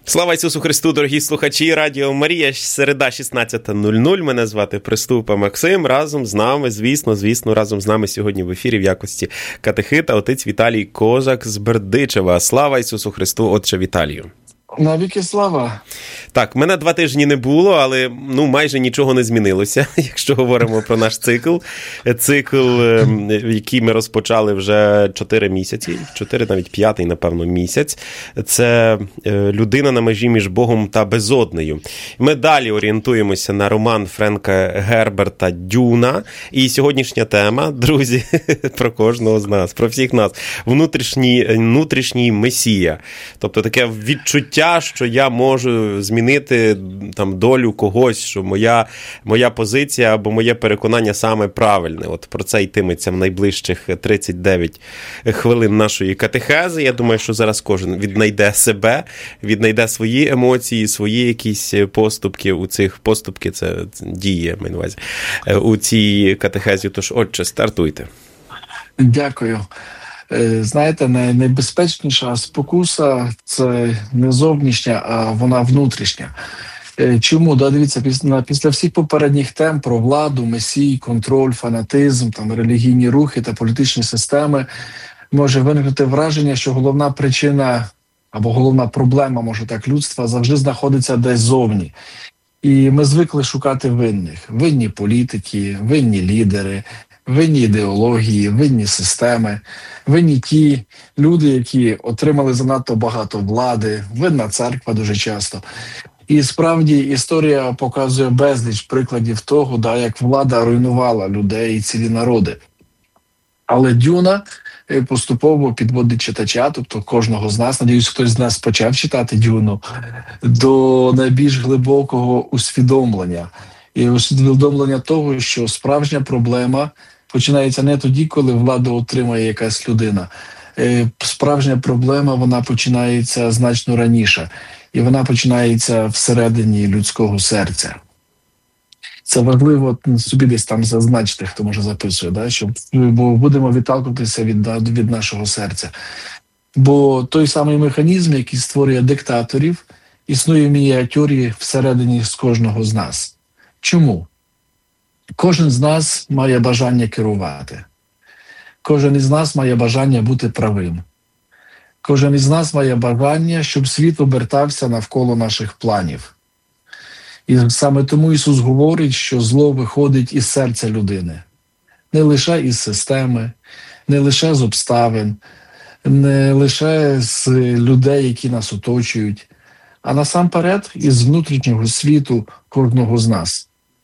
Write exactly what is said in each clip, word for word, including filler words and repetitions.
Слава Ісусу Христу, дорогі слухачі Радіо Марія, середа шістнадцята нуль нуль, мене звати Приступа Максим, разом з нами, звісно, звісно, разом з нами сьогодні в ефірі в якості катехита отець Віталій Козак з Бердичева. Слава Ісусу Христу, отче Віталію. Навіки слава. Так, мене два тижні не було, але ну майже нічого не змінилося, якщо говоримо про наш цикл. Цикл, який ми розпочали вже чотири місяці, чотири, навіть п'ятий, напевно, місяць. Це людина на межі між Богом та безоднею. Ми далі орієнтуємося на роман Френка Герберта «Дюна». І сьогоднішня тема, друзі, про кожного з нас, про всіх нас. Внутрішній, внутрішній месія. Тобто таке відчуття, що я можу змінити там долю когось, що моя, моя позиція або моє переконання саме правильне. От про це йтиметься в найближчих тридцять дев'ять хвилин нашої катехези. Я думаю, що зараз кожен віднайде себе, віднайде свої емоції, свої якісь поступки у цих поступки, це дії, маю на увазі, у цій катехезі. Тож, отче, стартуйте. Дякую. Знаєте, найнебезпечніша спокуса – це не зовнішня, а вона внутрішня. Чому? Да, дивіться, після, після всіх попередніх тем про владу, месій, контроль, фанатизм, там, релігійні рухи та політичні системи може виникнути враження, що головна причина або головна проблема, може так, людства завжди знаходиться десь зовні. І ми звикли шукати винних. Винні політики, винні лідери, винні ідеології, винні системи, винні ті люди, які отримали занадто багато влади, винна церква дуже часто. І справді історія показує безліч прикладів того, да, як влада руйнувала людей і цілі народи. Але «Дюна» поступово підводить читача, тобто кожного з нас, надіюсь, хтось з нас почав читати «Дюну», до найбільш глибокого усвідомлення. І усвідомлення того, що справжня проблема починається не тоді, коли владу отримає якась людина. Справжня проблема, вона починається значно раніше. І вона починається всередині людського серця. Це важливо собі десь там зазначити, хто може записує, да? Що, бо будемо відталкуватися від, від нашого серця. Бо той самий механізм, який створює диктаторів, існує в мініатюрі всередині з кожного з нас. Чому? Кожен з нас має бажання керувати. Кожен із нас має бажання бути правим. Кожен із нас має бажання, щоб світ обертався навколо наших планів. І саме тому Ісус говорить, що зло виходить із серця людини. Не лише із системи, не лише з обставин, не лише з людей, які нас оточують, а насамперед із внутрішнього світу кожного з нас.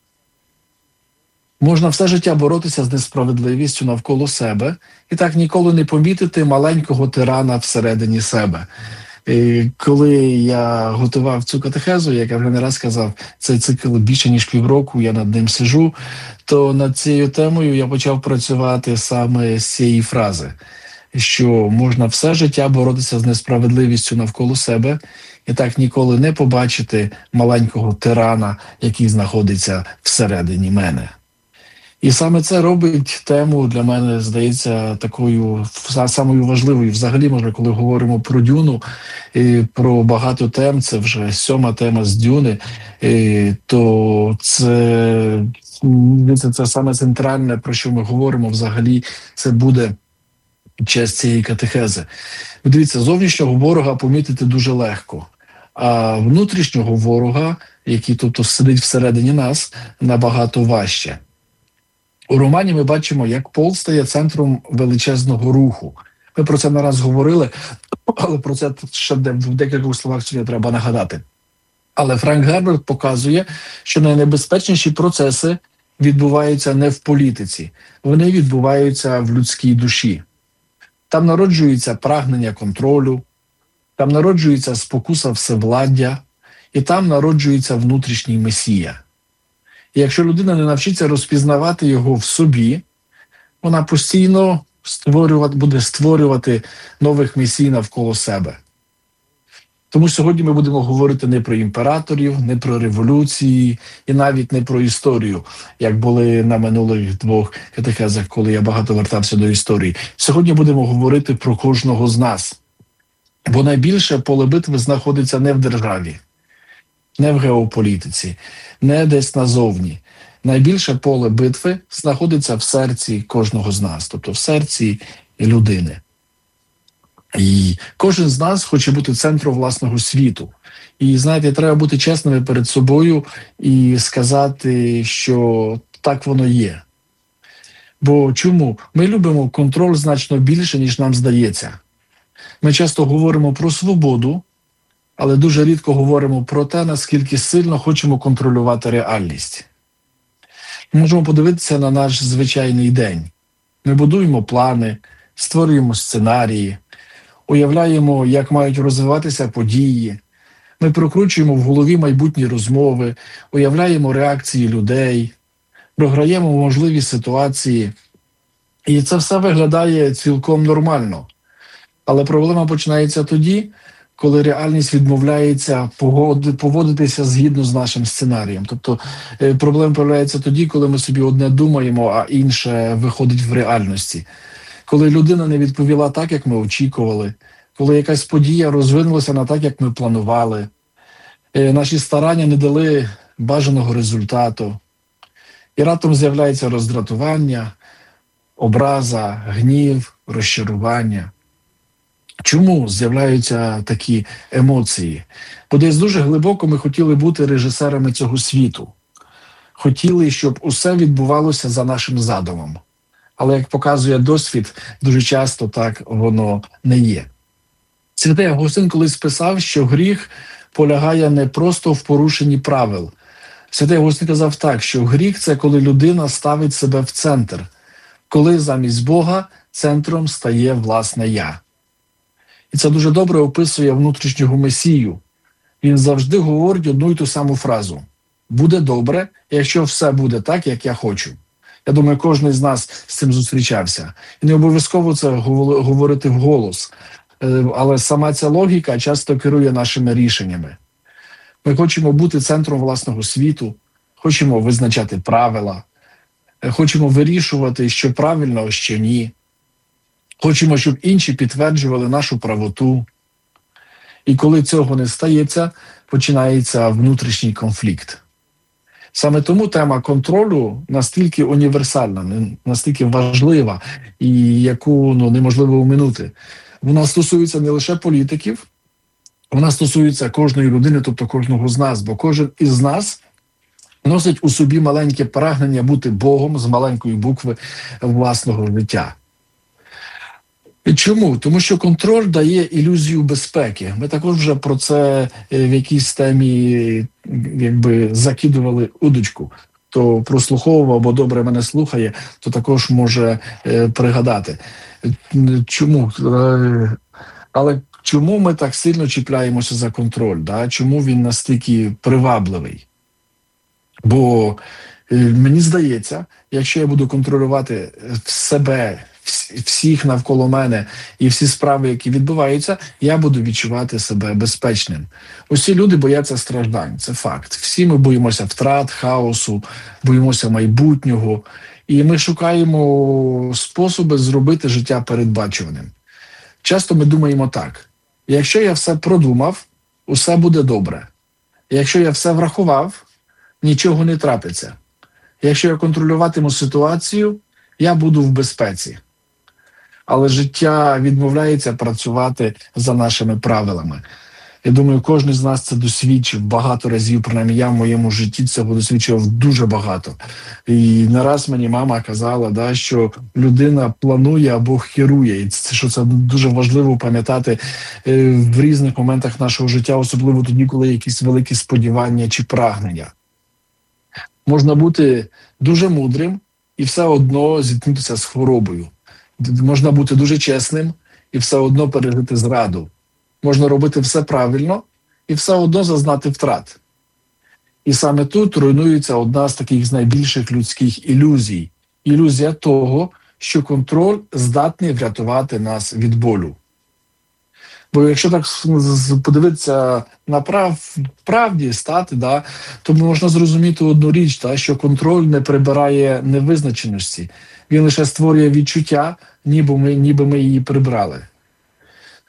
Можна все життя боротися з несправедливістю навколо себе і так ніколи не помітити маленького тирана всередині себе. І коли я готував цю катехезу, як я вже не раз казав, цей цикл більше ніж півроку, я над ним сиджу, то над цією темою я почав працювати саме з цієї фрази, що можна все життя боротися з несправедливістю навколо себе і так ніколи не побачити маленького тирана, який знаходиться всередині мене. І саме це робить тему для мене, здається, такою самою важливою. Взагалі, може, коли говоримо про «Дюну», і про багато тем, це вже сьома тема з «Дюни», і то це, це, це саме центральне, про що ми говоримо взагалі, це буде під час цієї катехези. Дивіться, зовнішнього ворога помітити дуже легко, а внутрішнього ворога, який тобто сидить всередині нас, набагато важче. У романі ми бачимо, як Пол стає центром величезного руху. Ми про це не раз говорили, але про це ще в декількох словах сьогодні треба нагадати. Але Френк Герберт показує, що найнебезпечніші процеси відбуваються не в політиці, вони відбуваються в людській душі. Там народжується прагнення контролю, там народжується спокуса всевладдя, і там народжується внутрішній месія. І якщо людина не навчиться розпізнавати його в собі, вона постійно створювати, буде створювати нових месій навколо себе. Тому сьогодні ми будемо говорити не про імператорів, не про революції і навіть не про історію, як були на минулих двох катехезах, коли я багато вертався до історії. Сьогодні будемо говорити про кожного з нас. Бо найбільше поле битви знаходиться не в державі, не в геополітиці, не десь назовні. Найбільше поле битви знаходиться в серці кожного з нас, тобто в серці людини. І кожен з нас хоче бути центром власного світу. І, знаєте, треба бути чесними перед собою і сказати, що так воно є. Бо чому? Ми любимо контроль значно більше, ніж нам здається. Ми часто говоримо про свободу, але дуже рідко говоримо про те, наскільки сильно хочемо контролювати реальність. Ми можемо подивитися на наш звичайний день. Ми будуємо плани, створюємо сценарії, уявляємо, як мають розвиватися події. Ми прокручуємо в голові майбутні розмови, уявляємо реакції людей, програємо можливі ситуації. І це все виглядає цілком нормально. Але проблема починається тоді, коли реальність відмовляється поводитися згідно з нашим сценарієм. Тобто проблема появляється тоді, коли ми собі одне думаємо, а інше виходить в реальності. Коли людина не відповіла так, як ми очікували, коли якась подія розвинулася не так, як ми планували, наші старання не дали бажаного результату, і раптом з'являється роздратування, образа, гнів, розчарування. Чому з'являються такі емоції? Бо десь дуже глибоко ми хотіли бути режисерами цього світу. Хотіли, щоб усе відбувалося за нашим задумом. Але, як показує досвід, дуже часто так воно не є. Святий Августин колись писав, що гріх полягає не просто в порушенні правил. Святий Августин казав так, що гріх – це коли людина ставить себе в центр, коли замість Бога центром стає власне «я». І це дуже добре описує внутрішнього Месію. Він завжди говорить одну й ту саму фразу. Буде добре, якщо все буде так, як я хочу. Я думаю, кожен з нас з цим зустрічався. І не обов'язково це говорити вголос. Але сама ця логіка часто керує нашими рішеннями. Ми хочемо бути центром власного світу, хочемо визначати правила, хочемо вирішувати, що правильно, а що ні. Хочемо, щоб інші підтверджували нашу правоту. І коли цього не стається, починається внутрішній конфлікт. Саме тому тема контролю настільки універсальна, настільки важлива, і яку ну, неможливо оминути. Вона стосується не лише політиків, вона стосується кожної людини, тобто кожного з нас, бо кожен із нас носить у собі маленьке прагнення бути Богом з маленької букви власного життя. Чому? Тому що контроль дає ілюзію безпеки. Ми також вже про це в якійсь темі якби закидували удочку. Хто прослуховував або добре мене слухає, то також може е, пригадати. Чому? Е, але чому ми так сильно чіпляємося за контроль? Да? Чому він настільки привабливий? Бо е, мені здається, якщо я буду контролювати себе, всіх навколо мене і всі справи, які відбуваються, я буду відчувати себе безпечним. Усі люди бояться страждань, це факт. Всі ми боїмося втрат, хаосу, боїмося майбутнього. І ми шукаємо способи зробити життя передбачуваним. Часто ми думаємо так: якщо я все продумав, усе буде добре. Якщо я все врахував, нічого не трапиться. Якщо я контролюватиму ситуацію, я буду в безпеці. Але життя відмовляється працювати за нашими правилами. Я думаю, кожен з нас це досвідчив багато разів, принаймні я в моєму житті цього досвідчив дуже багато. І не раз мені мама казала, да, що людина планує, а Бог керує. І це, що це дуже важливо пам'ятати в різних моментах нашого життя, особливо тоді, коли є якісь великі сподівання чи прагнення. Можна бути дуже мудрим і все одно зіткнутися з хворобою. Можна бути дуже чесним і все одно пережити зраду. Можна робити все правильно і все одно зазнати втрат. І саме тут руйнується одна з таких з найбільших людських ілюзій. Ілюзія того, що контроль здатний врятувати нас від болю. Бо якщо так подивитися на прав, правді стати, да, то можна зрозуміти одну річ, да, що контроль не прибирає невизначеності. Він лише створює відчуття, ніби ми, ніби ми її прибрали.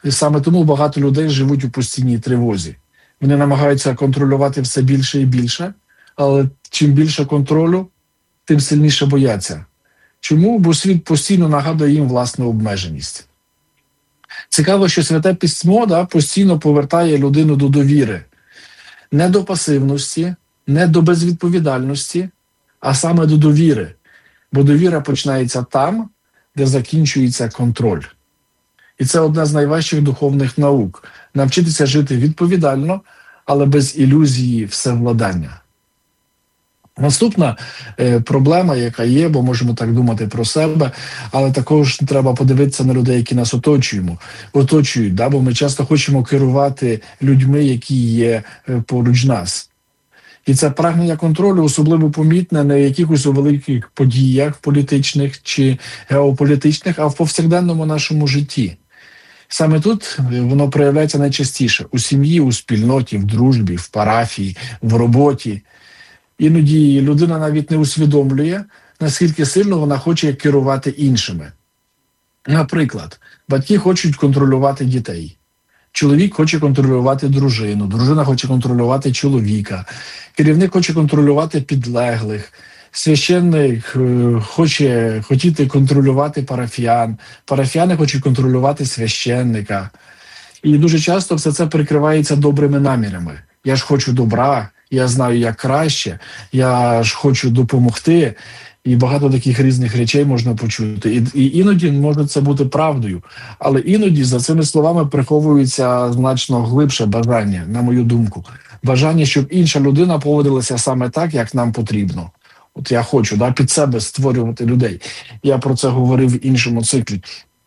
І саме тому багато людей живуть у постійній тривозі. Вони намагаються контролювати все більше і більше, але чим більше контролю, тим сильніше бояться. Чому? Бо світ постійно нагадує їм власну обмеженість. Цікаво, що Святе Письмо да, постійно повертає людину до довіри. Не до пасивності, не до безвідповідальності, а саме до довіри. Бо довіра починається там, де закінчується контроль. І це одна з найважчих духовних наук – навчитися жити відповідально, але без ілюзії всевладання. Наступна е, проблема, яка є, бо можемо так думати про себе, але також треба подивитися на людей, які нас оточуємо, оточують, да? Бо ми часто хочемо керувати людьми, які є е, поруч нас. І це прагнення контролю особливо помітне не в якихось великих подіях політичних чи геополітичних, а в повсякденному нашому житті. Саме тут воно проявляється найчастіше – у сім'ї, у спільноті, в дружбі, в парафії, в роботі. Іноді людина навіть не усвідомлює, наскільки сильно вона хоче керувати іншими. Наприклад, батьки хочуть контролювати дітей. Чоловік хоче контролювати дружину, дружина хоче контролювати чоловіка, керівник хоче контролювати підлеглих, священник е, хоче хотіти контролювати парафіян, парафіяни хочуть контролювати священника. І дуже часто все це прикривається добрими намірами. Я ж хочу добра, я знаю, як краще, я ж хочу допомогти. І багато таких різних речей можна почути. І, і іноді може це бути правдою. Але іноді за цими словами приховується значно глибше бажання, на мою думку. Бажання, щоб інша людина поводилася саме так, як нам потрібно. От я хочу да, під себе створювати людей. Я про це говорив в іншому циклі.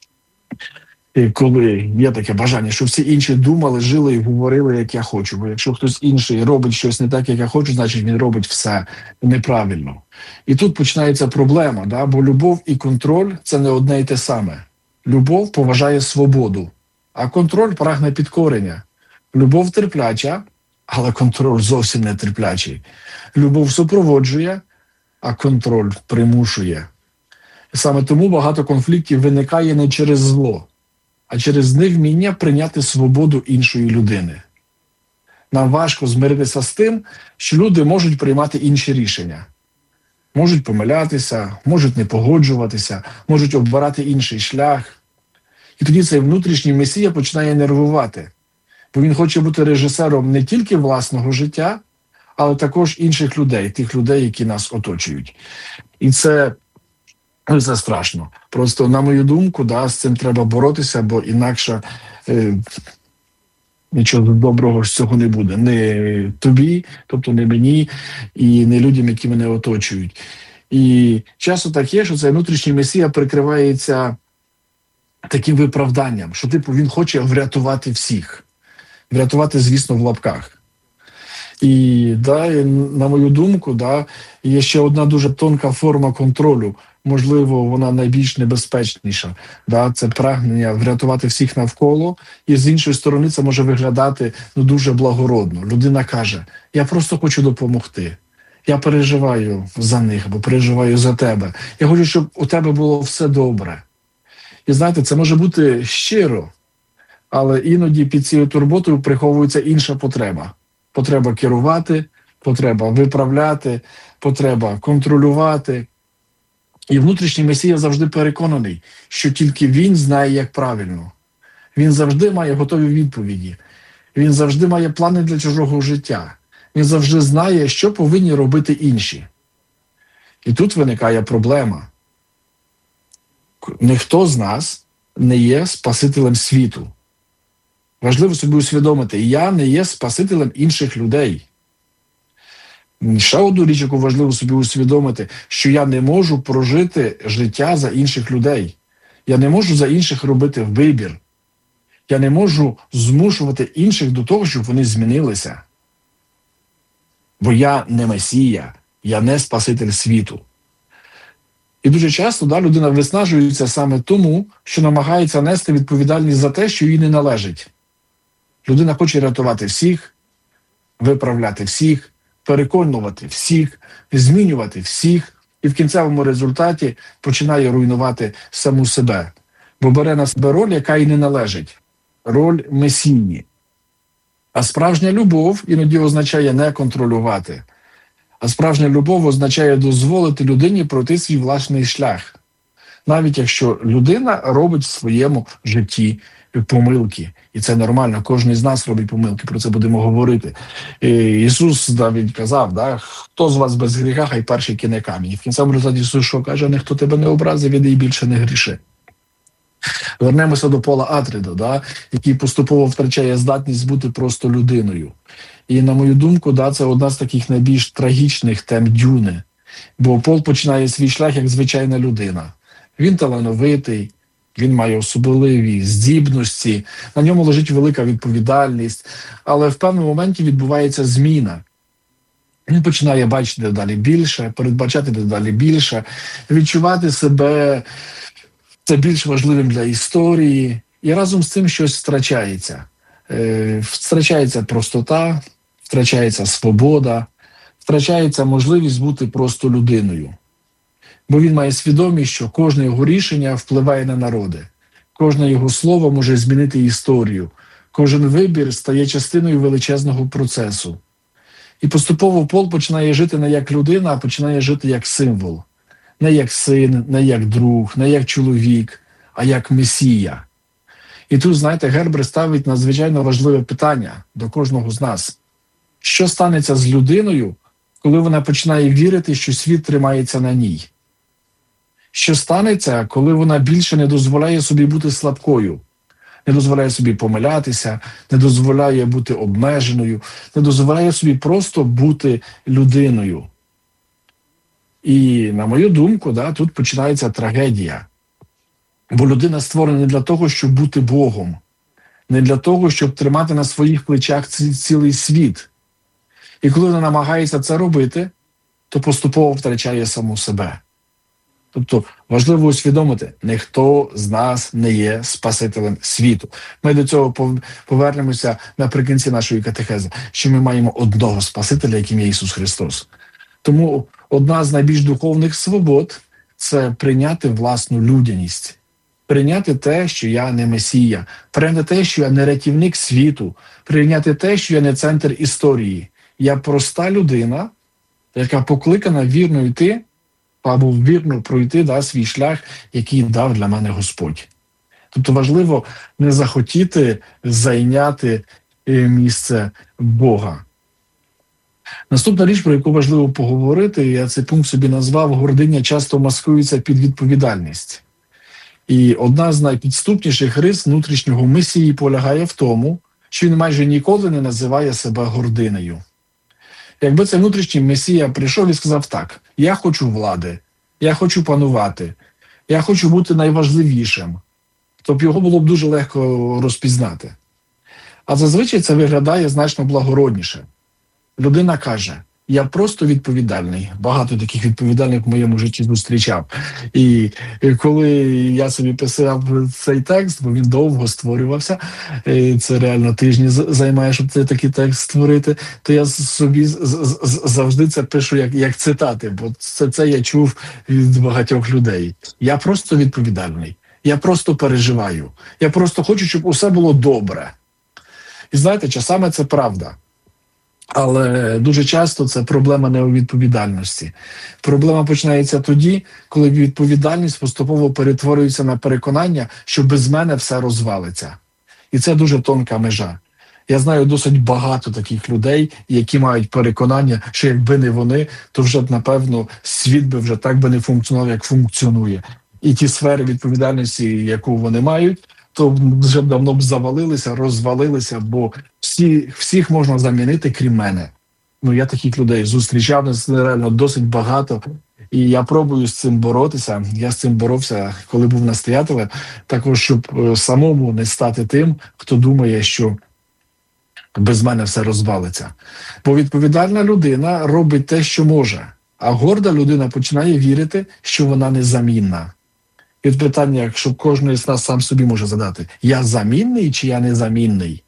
І коли є таке бажання, щоб всі інші думали, жили і говорили, як я хочу. Бо якщо хтось інший робить щось не так, як я хочу, значить він робить все неправильно. І тут починається проблема, да? Бо любов і контроль – це не одне й те саме. Любов поважає свободу, а контроль прагне підкорення. Любов терпляча, але контроль зовсім не терплячий. Любов супроводжує, а контроль примушує. І саме тому багато конфліктів виникає не через зло, а через невміння прийняти свободу іншої людини. Нам важко змиритися з тим, що люди можуть приймати інші рішення. Можуть помилятися, можуть не погоджуватися, можуть обирати інший шлях. І тоді цей внутрішній месія починає нервувати, бо він хоче бути режисером не тільки власного життя, але також інших людей, тих людей, які нас оточують. І це Ну, це страшно. Просто, на мою думку, да, з цим треба боротися, бо інакше е, нічого доброго з цього не буде. Не тобі, тобто не мені, і не людям, які мене оточують. І часто так є, що цей внутрішній месія прикривається таким виправданням, що, типу, він хоче врятувати всіх. Врятувати, звісно, в лапках. І, да, і, на мою думку, да, є ще одна дуже тонка форма контролю. Можливо, вона найбільш небезпечніша. Да? Це прагнення врятувати всіх навколо. І з іншої сторони це може виглядати ну, дуже благородно. Людина каже, я просто хочу допомогти. Я переживаю за них, або переживаю за тебе. Я хочу, щоб у тебе було все добре. І знаєте, це може бути щиро, але іноді під цією турботою приховується інша потреба. Потреба керувати, потреба виправляти, потреба контролювати. І внутрішній месія завжди переконаний, що тільки він знає, як правильно. Він завжди має готові відповіді. Він завжди має плани для чужого життя. Він завжди знає, що повинні робити інші. І тут виникає проблема. Ніхто з нас не є спасителем світу. Важливо собі усвідомити, я не є спасителем інших людей. Ще одну річ, яку важливо собі усвідомити, що я не можу прожити життя за інших людей. Я не можу за інших робити вибір. Я не можу змушувати інших до того, щоб вони змінилися. Бо я не месія, я не спаситель світу. І дуже часто да, людина виснажується саме тому, що намагається нести відповідальність за те, що їй не належить. Людина хоче рятувати всіх, виправляти всіх, переконувати всіх, змінювати всіх, і в кінцевому результаті починає руйнувати саму себе. Бо бере на себе роль, яка їй не належить. роль месії. А справжня любов іноді означає не контролювати. А справжня любов означає дозволити людині пройти свій власний шлях. Навіть якщо людина робить в своєму житті помилки. І це нормально, кожен з нас робить помилки, про це будемо говорити. І Ісус навіть казав, да, хто з вас без гріха, хай перший кине камінь. І в кінцевому результаті Ісус що каже, ніхто тебе не образив, іди і більше не гріши. Вернемося до Пола Атріда, да, який поступово втрачає здатність бути просто людиною. І, на мою думку, да, це одна з таких найбільш трагічних тем Дюни. Бо Пол починає свій шлях як звичайна людина. Він талановитий, він має особливі здібності, на ньому лежить велика відповідальність, але в певному моменті відбувається зміна. Він починає бачити дедалі більше, передбачати дедалі більше, відчувати себе це більш важливим для історії, і разом з цим щось втрачається. Е, втрачається простота, втрачається свобода, втрачається можливість бути просто людиною. Бо він має свідомість, що кожне його рішення впливає на народи. Кожне його слово може змінити історію. Кожен вибір стає частиною величезного процесу. І поступово Пол починає жити не як людина, а починає жити як символ. Не як син, не як друг, не як чоловік, а як месія. І тут, знаєте, Гербер ставить надзвичайно важливе питання до кожного з нас. Що станеться з людиною, коли вона починає вірити, що світ тримається на ній? Що станеться, коли вона більше не дозволяє собі бути слабкою, не дозволяє собі помилятися, не дозволяє бути обмеженою, не дозволяє собі просто бути людиною? І, на мою думку, да, тут починається трагедія. Бо людина створена не для того, щоб бути Богом, не для того, щоб тримати на своїх плечах цілий світ. І коли вона намагається це робити, то поступово втрачає саму себе. Тобто важливо усвідомити, ніхто з нас не є Спасителем світу. Ми до цього повернемося наприкінці нашої катехези, що ми маємо одного Спасителя, яким є Ісус Христос. Тому одна з найбільш духовних свобод – це прийняти власну людяність. Прийняти те, що я не Месія. Прийняти те, що я не рятівник світу. Прийняти те, що я не центр історії. Я проста людина, яка покликана вірно йти, або вірно пройти да, свій шлях, який дав для мене Господь. Тобто важливо не захотіти зайняти місце Бога. Наступна річ, про яку важливо поговорити, я цей пункт собі назвав, гординя часто маскується під відповідальність. І одна з найпідступніших рис внутрішнього месії полягає в тому, що він майже ніколи не називає себе гординею. Якби цей внутрішній месія прийшов і сказав так, я хочу влади, я хочу панувати, я хочу бути найважливішим, то б його було б дуже легко розпізнати. А зазвичай це виглядає значно благородніше. Людина каже, я просто відповідальний. Багато таких відповідальних в моєму житті зустрічав. І коли я собі писав цей текст, бо він довго створювався, це реально тижні займає, щоб цей такий текст створити, то я собі завжди це пишу як, як цитати, бо це, це я чув від багатьох людей. Я просто відповідальний. Я просто переживаю. Я просто хочу, щоб усе було добре. І знаєте, часами це правда. Але дуже часто це проблема не у відповідальності. Проблема починається тоді, коли відповідальність поступово перетворюється на переконання, що без мене все розвалиться. І це дуже тонка межа. Я знаю досить багато таких людей, які мають переконання, що якби не вони, то вже, напевно, світ би вже так би не функціонував, як функціонує. І ті сфери відповідальності, яку вони мають, то вже давно б завалилися, розвалилися, бо всі, всіх можна замінити, крім мене. Ну, я таких людей зустрічав, реально досить багато, і я пробую з цим боротися. Я з цим боровся, коли був настоятелем, також, щоб самому не стати тим, хто думає, що без мене все розвалиться. Бо відповідальна людина робить те, що може, а горда людина починає вірити, що вона незамінна. І от питання, якщо кожен з нас сам собі може задати, я замінний чи я незамінний?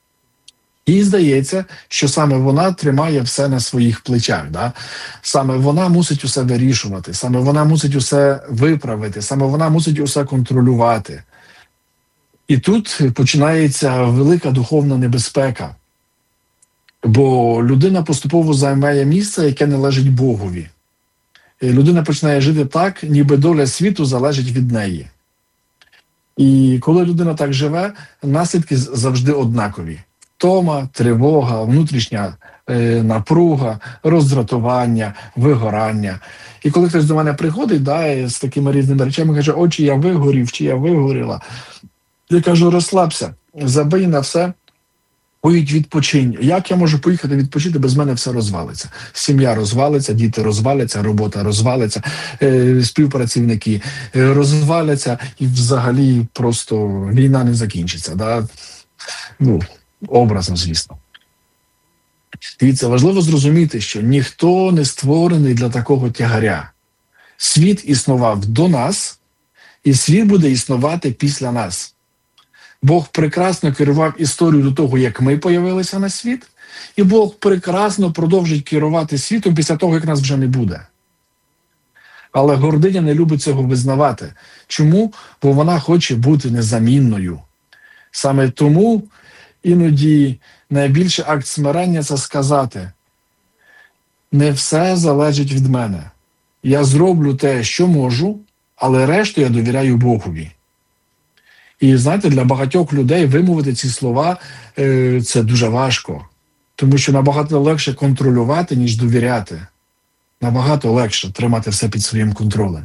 І здається, що саме вона тримає все на своїх плечах. Да? Саме вона мусить усе вирішувати, саме вона мусить усе виправити, саме вона мусить усе контролювати. І тут починається велика духовна небезпека, бо людина поступово займає місце, яке належить Богові. І людина починає жити так, ніби доля світу залежить від неї. І коли людина так живе, наслідки завжди однакові. Втома, тривога, внутрішня е, напруга, роздратування, вигорання. І коли хтось до мене приходить, да, з такими різними речами, каже, о, чи я вигорів, чи я вигоріла. Я кажу, розслабся, забий на все, поїдь відпочинь. Як я можу поїхати відпочити, без мене все розвалиться. Сім'я розвалиться, діти розваляться, робота розвалиться, е, співпрацівники е, розваляться, і взагалі просто війна не закінчиться. Да? Ну, образно, звісно. Дивіться, важливо зрозуміти, що ніхто не створений для такого тягаря. Світ існував до нас, і світ буде існувати після нас. Бог прекрасно керував історію до того, як ми появилися на світ, і Бог прекрасно продовжить керувати світом після того, як нас вже не буде. Але гординя не любить цього визнавати. Чому? Бо вона хоче бути незамінною. Саме тому іноді найбільший акт смирення – це сказати: не все залежить від мене. Я зроблю те, що можу, але решту я довіряю Богові. І, знаєте, для багатьох людей вимовити ці слова е, – це дуже важко. Тому що набагато легше контролювати, ніж довіряти. Набагато легше тримати все під своїм контролем.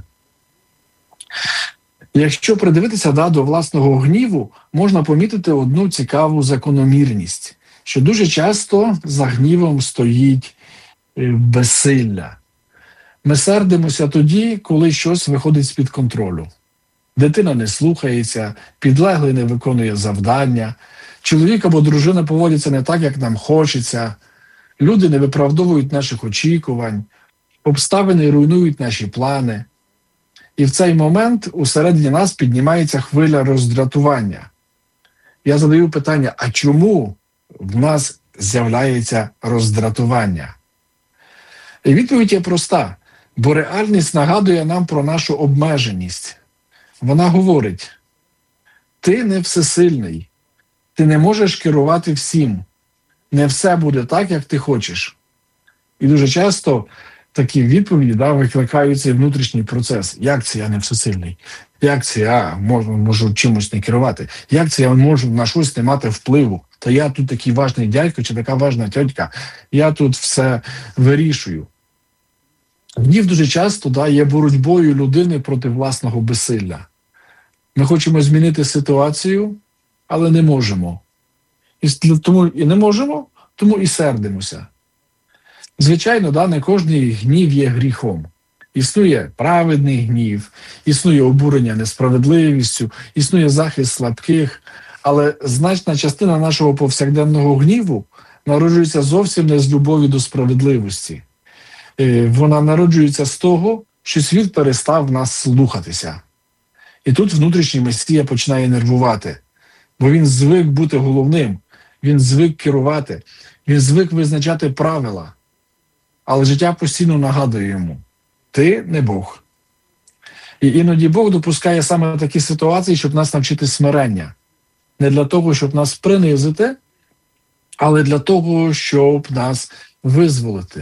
Якщо придивитися да, до власного гніву, можна помітити одну цікаву закономірність, що дуже часто за гнівом стоїть е, безсилля. Ми сердимося тоді, коли щось виходить з-під контролю. Дитина не слухається, підлеглий не виконує завдання, чоловік або дружина поводяться не так, як нам хочеться, люди не виправдовують наших очікувань, обставини руйнують наші плани. І в цей момент усередині нас піднімається хвиля роздратування. Я задаю питання, а чому в нас з'являється роздратування? І відповідь є проста, бо реальність нагадує нам про нашу обмеженість. Вона говорить: ти не всесильний, ти не можеш керувати всім, не все буде так, як ти хочеш. І дуже часто такі відповіді да, викликають цей внутрішній процес. Як це я не всесильний? Як це я можу, можу чимось не керувати? Як це я можу на щось не мати впливу? Та я тут такий важний дядько чи така важна тьотька, я тут все вирішую. Гнів дуже часто да, є боротьбою людини проти власного безсилля. Ми хочемо змінити ситуацію, але не можемо. І тому і не можемо, тому і сердимося. Звичайно, да, не кожний гнів є гріхом. Існує праведний гнів, існує обурення несправедливістю, існує захист слабких, але значна частина нашого повсякденного гніву народжується зовсім не з любові до справедливості. Вона народжується з того, що світ перестав нас слухатися. І тут внутрішній Месія починає нервувати, бо він звик бути головним, він звик керувати, він звик визначати правила. Але життя постійно нагадує йому: ти не Бог. І іноді Бог допускає саме такі ситуації, щоб нас навчити смирення. Не для того, щоб нас принизити, але для того, щоб нас визволити.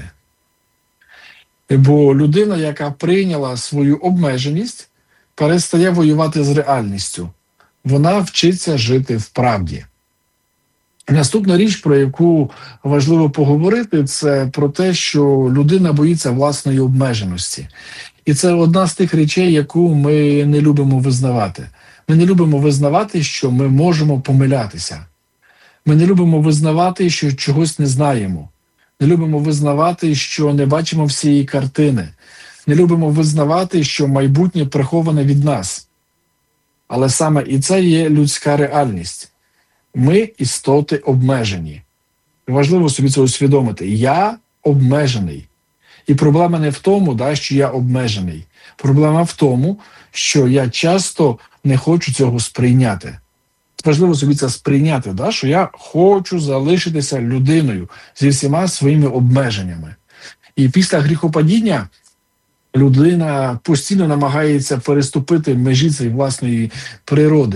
Бо людина, яка прийняла свою обмеженість, перестає воювати з реальністю. Вона вчиться жити в правді. Наступна річ, про яку важливо поговорити, це про те, що людина боїться власної обмеженості. І це одна з тих речей, яку ми не любимо визнавати. Ми не любимо визнавати, що ми можемо помилятися. Ми не любимо визнавати, що чогось не знаємо. Не любимо визнавати, що не бачимо всієї картини. Не любимо визнавати, що майбутнє приховане від нас. Але саме і це є людська реальність. Ми істоти обмежені. Важливо собі це усвідомити. Я обмежений. І проблема не в тому, да, що я обмежений. Проблема в тому, що я часто не хочу цього сприйняти. Важливо собі це сприйняти, да, що я хочу залишитися людиною зі всіма своїми обмеженнями. І після гріхопадіння людина постійно намагається переступити межі цієї власної природи.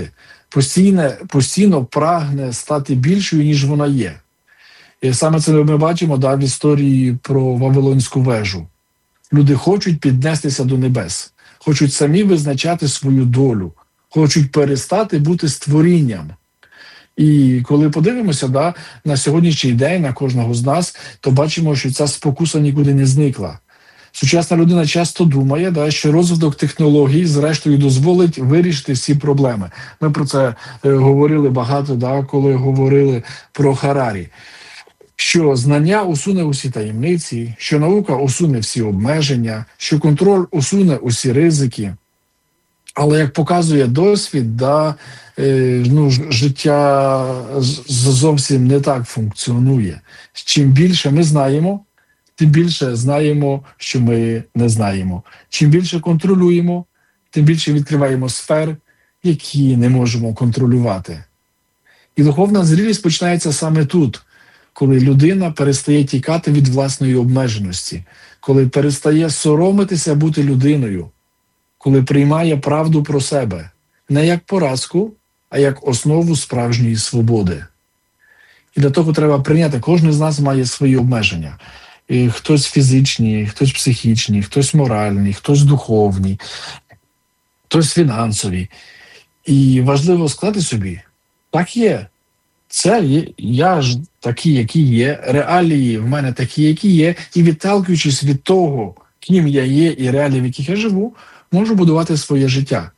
постійно, постійно прагне стати більшою, ніж вона є. І саме це ми бачимо да, в історії про Вавилонську вежу. Люди хочуть піднестися до небес, хочуть самі визначати свою долю, хочуть перестати бути створінням. І коли подивимося да, на сьогоднішній день, на кожного з нас, то бачимо, що ця спокуса нікуди не зникла. Сучасна людина часто думає, да, що розвиток технологій, зрештою, дозволить вирішити всі проблеми. Ми про це е, говорили багато, да, коли говорили про Харарі. Що знання усуне усі таємниці, що наука усуне всі обмеження, що контроль усуне усі ризики. Але, як показує досвід, да, е, ну, життя зовсім не так функціонує. Чим більше ми знаємо, тим більше знаємо, що ми не знаємо. Чим більше контролюємо, тим більше відкриваємо сфер, які не можемо контролювати. І духовна зрілість починається саме тут, коли людина перестає тікати від власної обмеженості, коли перестає соромитися бути людиною, коли приймає правду про себе, не як поразку, а як основу справжньої свободи. І для того треба прийняти, кожен з нас має свої обмеження. І хтось фізичні, хтось психічні, хтось моральні, хтось духовні, хтось фінансові. І важливо сказати собі, так є. Це є, я ж такий, який є, реалії в мене такі, які є, і відталкуючись від того, ким я є і реалії, в яких я живу, можу будувати своє життя.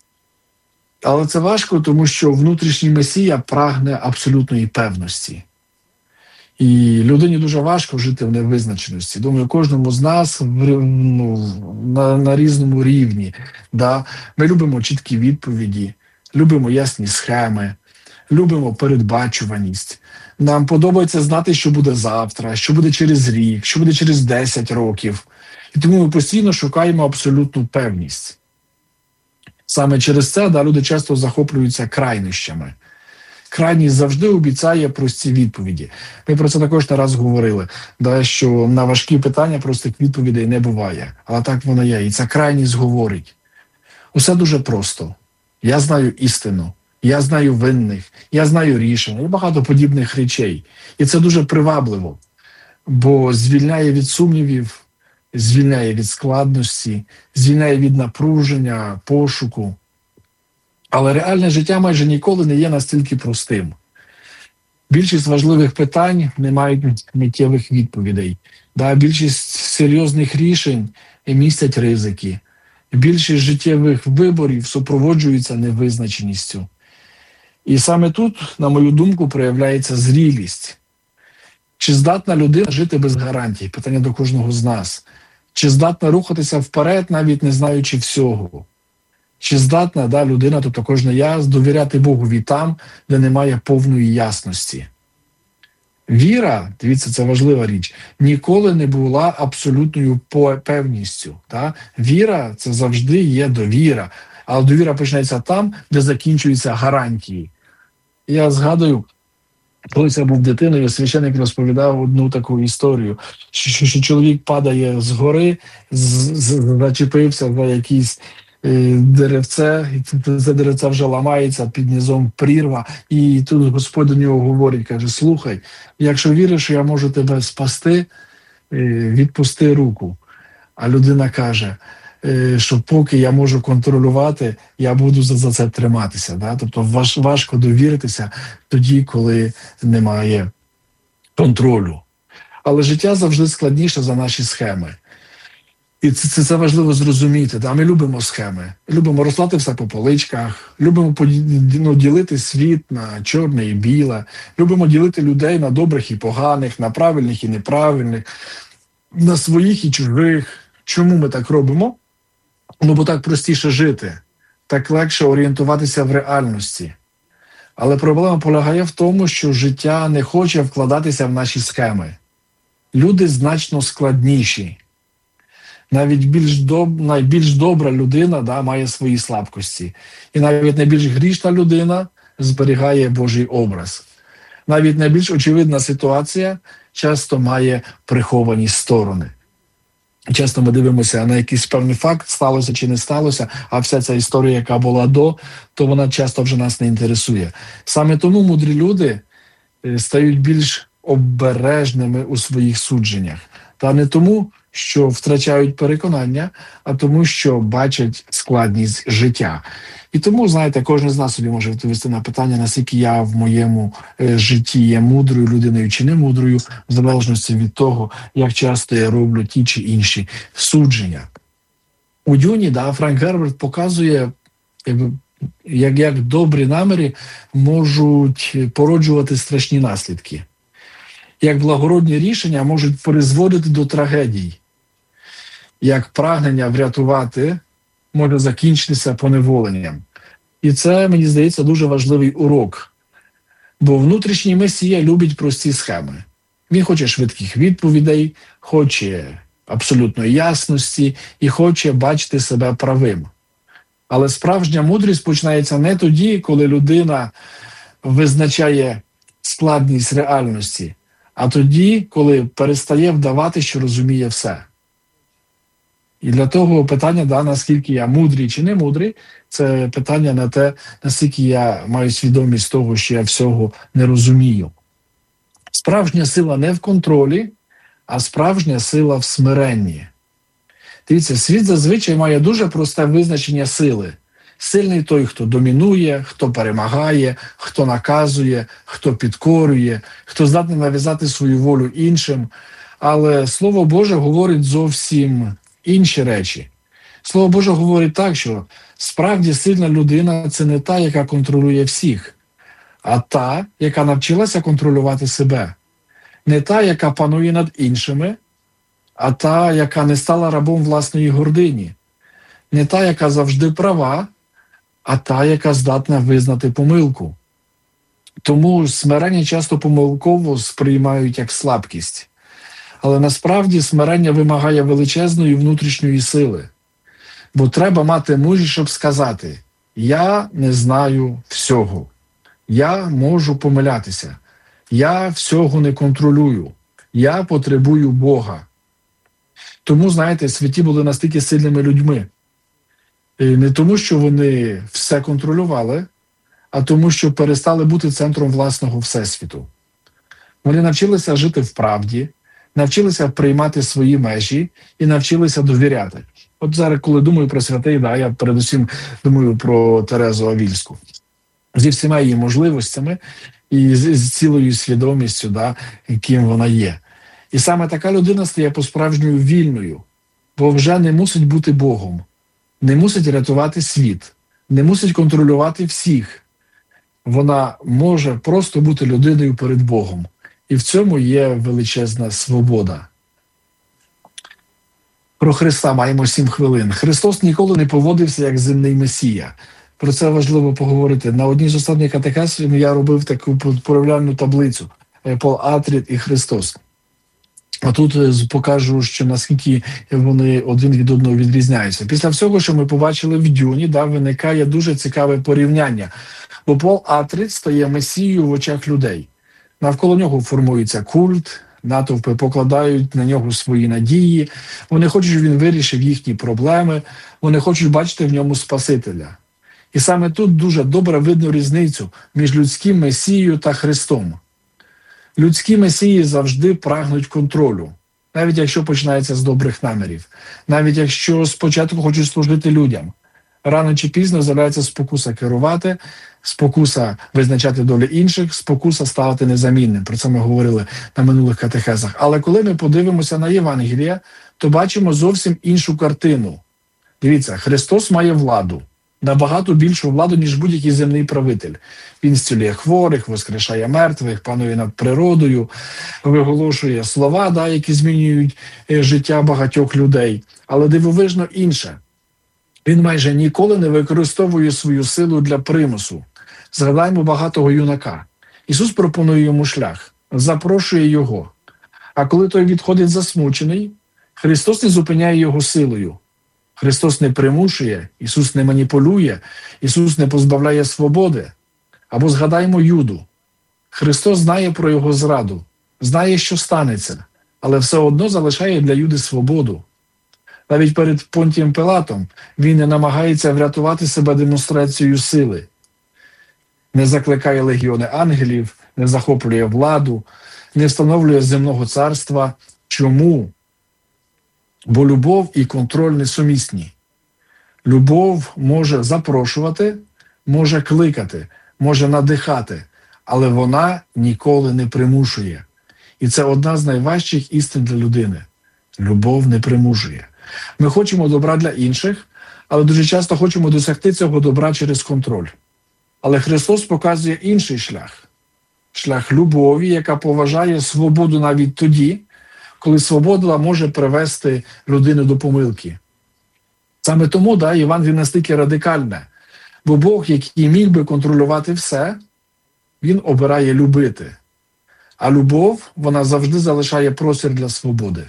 Але це важко, тому що внутрішній месія прагне абсолютної певності. І людині дуже важко жити в невизначеності. Думаю, кожному з нас ну, на, на різному рівні. Да? Ми любимо чіткі відповіді, любимо ясні схеми, любимо передбачуваність. Нам подобається знати, що буде завтра, що буде через рік, що буде через десять років. І тому ми постійно шукаємо абсолютну певність. Саме через це да, люди часто захоплюються крайнощами. Крайність завжди обіцяє прості відповіді. Ми про це також не раз говорили, да, що на важкі питання простих відповідей не буває. Але так воно є. І ця крайність говорить. Усе дуже просто. Я знаю істину. Я знаю винних, я знаю рішення і багато подібних речей. І це дуже привабливо, бо звільняє від сумнівів, звільняє від складності, звільняє від напруження, пошуку. Але реальне життя майже ніколи не є настільки простим. Більшість важливих питань не мають миттєвих відповідей. Да, більшість серйозних рішень містять ризики. Більшість життєвих виборів супроводжуються невизначеністю. І саме тут, на мою думку, проявляється зрілість. Чи здатна людина жити без гарантій? Питання до кожного з нас. Чи здатна рухатися вперед, навіть не знаючи всього? Чи здатна да, людина, тобто кожна я, довіряти Богові там, де немає повної ясності? Віра, дивіться, це важлива річ, ніколи не була абсолютною певністю. Да? Віра – це завжди є довіра. Але довіра починається там, де закінчуються гарантії. Я згадую, коли я був дитиною, священник розповідав одну таку історію, що, що, що чоловік падає з гори, з, з, зачепився за якісь е, деревце, і це деревце вже ламається, під низом прірва, і тут Господь до нього говорить, каже, слухай, якщо віриш, що я можу тебе спасти, е, відпусти руку. А людина каже, що поки я можу контролювати, я буду за, за це триматися. Да? Тобто важ, важко довіритися тоді, коли немає контролю. Але життя завжди складніше за наші схеми. І це, це, це важливо зрозуміти. Да? Ми любимо схеми, любимо розклати все по поличках, любимо ну, ділити світ на чорне і біле, любимо ділити людей на добрих і поганих, на правильних і неправильних, на своїх і чужих. Чому ми так робимо? Ну, бо так простіше жити, так легше орієнтуватися в реальності. Але проблема полягає в тому, що життя не хоче вкладатися в наші схеми. Люди значно складніші. Навіть більш доб... найбільш добра людина да, має свої слабкості. І навіть найбільш грішна людина зберігає Божий образ. Навіть найбільш очевидна ситуація часто має приховані сторони. Часто ми дивимося на якийсь певний факт, сталося чи не сталося, а вся ця історія, яка була до, то вона часто вже нас не інтересує. Саме тому мудрі люди стають більш обережними у своїх судженнях. Та не тому, що втрачають переконання, а тому, що бачать складність життя. І тому, знаєте, кожен з нас собі може відповісти на питання, наскільки я в моєму е, житті є мудрою людиною чи не мудрою, в залежності від того, як часто я роблю ті чи інші судження. У Дюні, да, Френк Герберт показує, якби, як, як добрі наміри можуть породжувати страшні наслідки. Як благородні рішення можуть призводити до трагедій. Як прагнення врятувати може закінчитися поневоленням. І це, мені здається, дуже важливий урок. Бо внутрішній месія любить прості схеми. Він хоче швидких відповідей, хоче абсолютної ясності і хоче бачити себе правим. Але справжня мудрість починається не тоді, коли людина визначає складність реальності, а тоді, коли перестає вдавати, що розуміє все. І для того питання, да, наскільки я мудрий чи не мудрий, це питання на те, наскільки я маю свідомість того, що я всього не розумію. Справжня сила не в контролі, а справжня сила в смиренні. Дивіться, світ зазвичай має дуже просте визначення сили. Сильний той, хто домінує, хто перемагає, хто наказує, хто підкорює, хто здатний нав'язати свою волю іншим. Але Слово Боже говорить зовсім інші речі. Слово Боже говорить так, що справді сильна людина – це не та, яка контролює всіх, а та, яка навчилася контролювати себе. Не та, яка панує над іншими, а та, яка не стала рабом власної гордині. Не та, яка завжди права, а та, яка здатна визнати помилку. Тому смирення часто помилково сприймають як слабкість. Але насправді смирення вимагає величезної внутрішньої сили. Бо треба мати мужність, щоб сказати: я не знаю всього, я можу помилятися, я всього не контролюю, я потребую Бога. Тому, знаєте, святі були настільки сильними людьми. І не тому, що вони все контролювали, а тому, що перестали бути центром власного всесвіту. Вони навчилися жити в правді, навчилися приймати свої межі і навчилися довіряти. От зараз, коли думаю про святий, да, я передусім думаю про Терезу Авільську. Зі всіма її можливостями і з, з цілою свідомістю, да, ким вона є. І саме така людина стає по-справжньою вільною, бо вже не мусить бути Богом, не мусить рятувати світ, не мусить контролювати всіх. Вона може просто бути людиною перед Богом. І в цьому є величезна свобода. Про Христа маємо сім хвилин. Христос ніколи не поводився як земний месія. Про це важливо поговорити. На одній з останніх катехез я робив таку порівняльну таблицю. Пол Атрід і Христос. А тут покажу, що наскільки вони один від одного відрізняються. Після всього, що ми побачили в Дюні, да, виникає дуже цікаве порівняння. Бо Пол Атрід стає месією в очах людей. Навколо нього формується культ, натовпи покладають на нього свої надії, вони хочуть, щоб він вирішив їхні проблеми, вони хочуть бачити в ньому Спасителя. І саме тут дуже добре видно різницю між людським месією та Христом. Людські месії завжди прагнуть контролю, навіть якщо починається з добрих намірів, навіть якщо спочатку хочуть служити людям. Рано чи пізно з'являється спокуса керувати, спокуса визначати долю інших, спокуса ставати незамінним. Про це ми говорили на минулих катехезах. Але коли ми подивимося на Євангелія, то бачимо зовсім іншу картину. Дивіться, Христос має владу, набагато більшу владу, ніж будь-який земний правитель. Він зцілює хворих, воскрешає мертвих, панує над природою, виголошує слова, да, які змінюють життя багатьох людей. Але дивовижно інше. Він майже ніколи не використовує свою силу для примусу. Згадаємо багатого юнака. Ісус пропонує йому шлях, запрошує його. А коли той відходить засмучений, Христос не зупиняє його силою. Христос не примушує, Ісус не маніпулює, Ісус не позбавляє свободи. Або згадаємо Юду. Христос знає про його зраду, знає, що станеться, але все одно залишає для Юди свободу. Навіть перед Понтієм Пилатом він не намагається врятувати себе демонстрацією сили. Не закликає легіони ангелів, не захоплює владу, не встановлює земного царства. Чому? Бо любов і контроль несумісні. Любов може запрошувати, може кликати, може надихати, але вона ніколи не примушує. І це одна з найважчих істин для людини. Любов не примушує. Ми хочемо добра для інших, але дуже часто хочемо досягти цього добра через контроль. Але Христос показує інший шлях. Шлях любові, яка поважає свободу навіть тоді, коли свобода може привести людину до помилки. Саме тому, да, Євангеліє настільки радикальне. Бо Бог, який міг би контролювати все, він обирає любити. А любов, вона завжди залишає простір для свободи.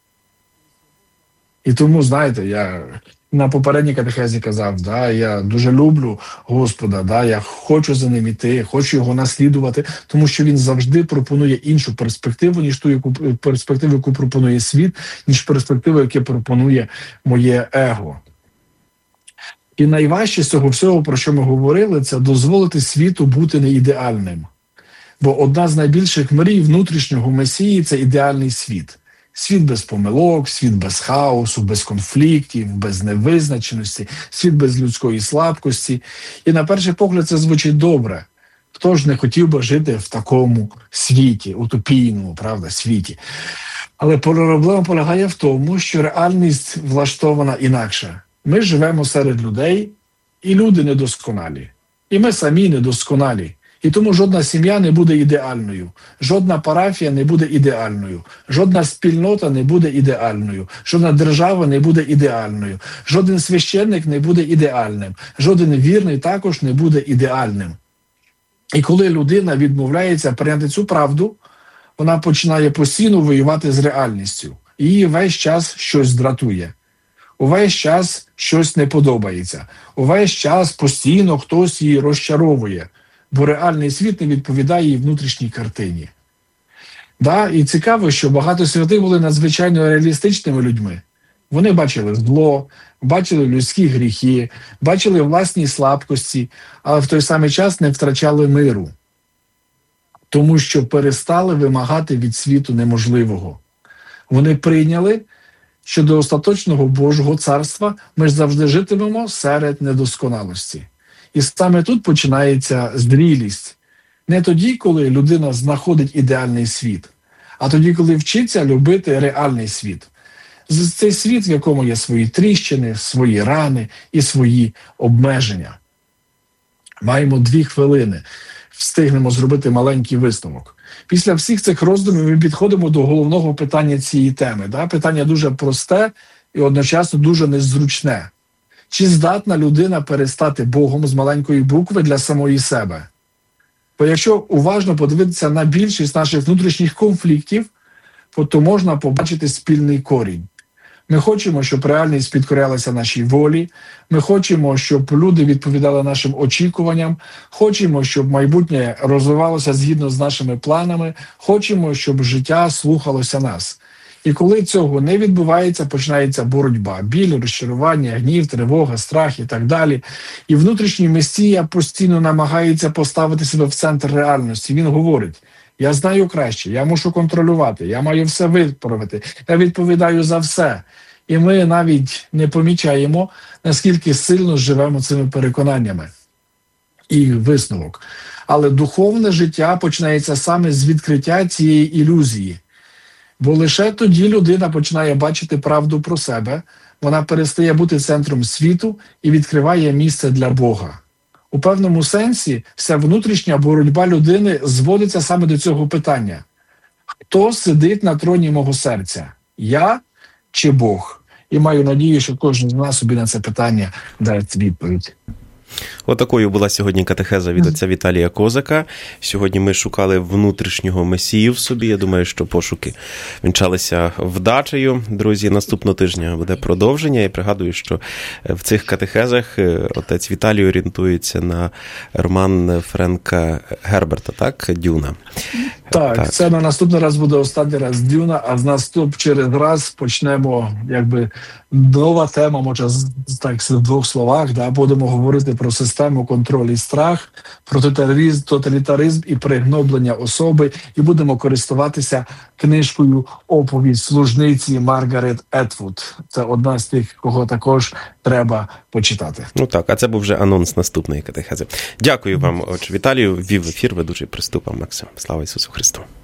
І тому, знаєте, я на попередній катехезі казав, да, я дуже люблю Господа, да, я хочу за ним іти, хочу його наслідувати, тому що він завжди пропонує іншу перспективу, ніж ту яку, перспективу, яку пропонує світ, ніж перспективу, яку пропонує моє его. І найважче з цього всього, про що ми говорили, це дозволити світу бути неідеальним. Бо одна з найбільших мрій внутрішнього Месії – це ідеальний світ. Світ без помилок, світ без хаосу, без конфліктів, без невизначеності, світ без людської слабкості. І на перший погляд це звучить добре. Хто ж не хотів би жити в такому світі, утопійному, правда, світі. Але проблема полягає в тому, що реальність влаштована інакше. Ми живемо серед людей, і люди недосконалі. І ми самі недосконалі. І тому жодна сім'я не буде ідеальною, жодна парафія не буде ідеальною, жодна спільнота не буде ідеальною, жодна держава не буде ідеальною, жоден священник не буде ідеальним, жоден вірний також не буде ідеальним. І коли людина відмовляється прийняти цю правду, вона починає постійно воювати з реальністю. І її весь час щось дратує. Увесь час щось не подобається. Увесь час постійно хтось її розчаровує. Бо реальний світ не відповідає її внутрішній картині. Да? І цікаво, що багато святих були надзвичайно реалістичними людьми. Вони бачили зло, бачили людські гріхи, бачили власні слабкості, але в той самий час не втрачали миру. Тому що перестали вимагати від світу неможливого. Вони прийняли, що до остаточного Божого царства ми ж завжди житимемо серед недосконалості. І саме тут починається зрілість. Не тоді, коли людина знаходить ідеальний світ, а тоді, коли вчиться любити реальний світ. Цей світ, в якому є свої тріщини, свої рани і свої обмеження. Маємо дві хвилини. Встигнемо зробити маленький висновок. Після всіх цих роздумів ми підходимо до головного питання цієї теми. Да? Питання дуже просте і одночасно дуже незручне. Чи здатна людина перестати Богом з маленької букви для самої себе? Бо якщо уважно подивитися на більшість наших внутрішніх конфліктів, то можна побачити спільний корінь. Ми хочемо, щоб реальність підкорялася нашій волі, ми хочемо, щоб люди відповідали нашим очікуванням, хочемо, щоб майбутнє розвивалося згідно з нашими планами, хочемо, щоб життя слухалося нас. І коли цього не відбувається, починається боротьба, біль, розчарування, гнів, тривога, страх і так далі. І внутрішній Месія постійно намагається поставити себе в центр реальності. Він говорить: я знаю краще, я мушу контролювати, я маю все виправити, я відповідаю за все. І ми навіть не помічаємо, наскільки сильно живемо цими переконаннями. І висновок. Але духовне життя починається саме з відкриття цієї ілюзії. Бо лише тоді людина починає бачити правду про себе, вона перестає бути центром світу і відкриває місце для Бога. У певному сенсі вся внутрішня боротьба людини зводиться саме до цього питання. Хто сидить на троні мого серця? Я чи Бог? І маю надію, що кожен з нас собі на це питання дасть відповідь. Отакою була сьогодні катехеза від отця Віталія Козака. Сьогодні ми шукали внутрішнього месію в собі. Я думаю, що пошуки вінчалися вдачею. Друзі, наступного тижня буде продовження. І пригадую, що в цих катехезах отець Віталій орієнтується на роман Френка Герберта, так? «Дюна». Так, так, це на наступний раз буде останній раз «Дюна», а з наступ через раз почнемо, якби, нова тема, може, так, в двох словах, да, будемо говорити про систему контролю і страх, про тоталітаризм, тоталітаризм і пригноблення особи, і будемо користуватися книжкою «Оповідь служниці» Маргарет Етвуд. Це одна з тих, кого також треба почитати. Ну так, а це був вже анонс наступної катехези. Дякую вам, отче Віталію. Вів ефір ведучий Приступа Максим. Слава Ісусу Христу.